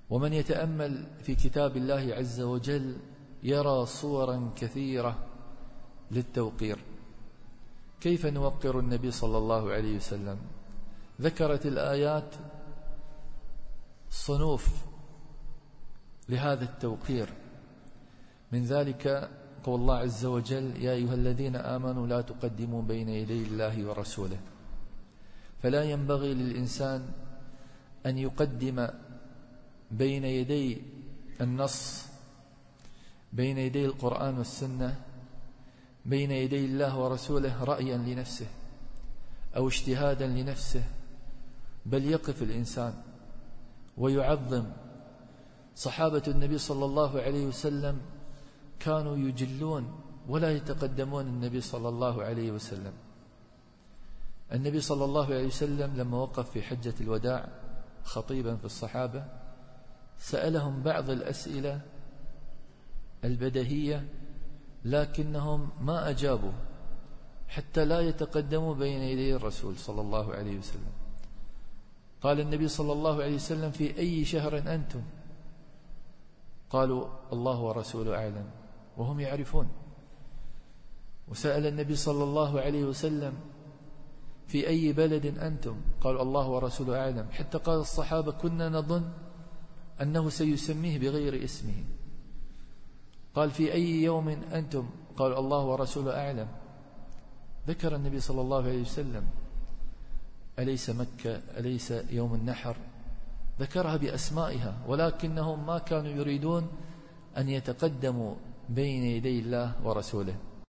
ومن يتأمل في كتاب الله عز وجل يرى صورا كثيرة للتوقير. كيف نوقر النبي صلى الله عليه وسلم؟ ذكرت الآيات صنوف لهذا التوقير، من ذلك قول الله عز وجل: يا أيها الذين آمنوا لا تقدموا بين يدي الله ورسوله. فلا ينبغي للإنسان أن يقدم بين يدي النص، بين يدي القرآن والسنة، بين يدي الله ورسوله رأيا لنفسه أو اجتهادا لنفسه، بل يقف الإنسان ويعظم. صحابة النبي صلى الله عليه وسلم كانوا يجلون ولا يتقدمون النبي صلى الله عليه وسلم. النبي صلى الله عليه وسلم لما وقف في حجة الوداع خطيبا في الصحابة سألهم بعض الأسئلة البديهية، لكنهم ما أجابوا حتى لا يتقدموا بين يدي الرسول صلى الله عليه وسلم. قال النبي صلى الله عليه وسلم: في أي شهر أنتم؟ قالوا: الله ورسوله أعلم، وهم يعرفون. وسأل النبي صلى الله عليه وسلم: في أي بلد أنتم؟ قالوا: الله ورسوله أعلم. حتى قال الصحابة: كنا نظن أنه سيسميه بغير اسمه. قال: في أي يوم أنتم؟ قالوا: الله ورسوله أعلم. ذكر النبي صلى الله عليه وسلم: أليس مكة؟ أليس يوم النحر؟ ذكرها بأسمائها، ولكنهم ما كانوا يريدون أن يتقدموا بين يدي الله ورسوله.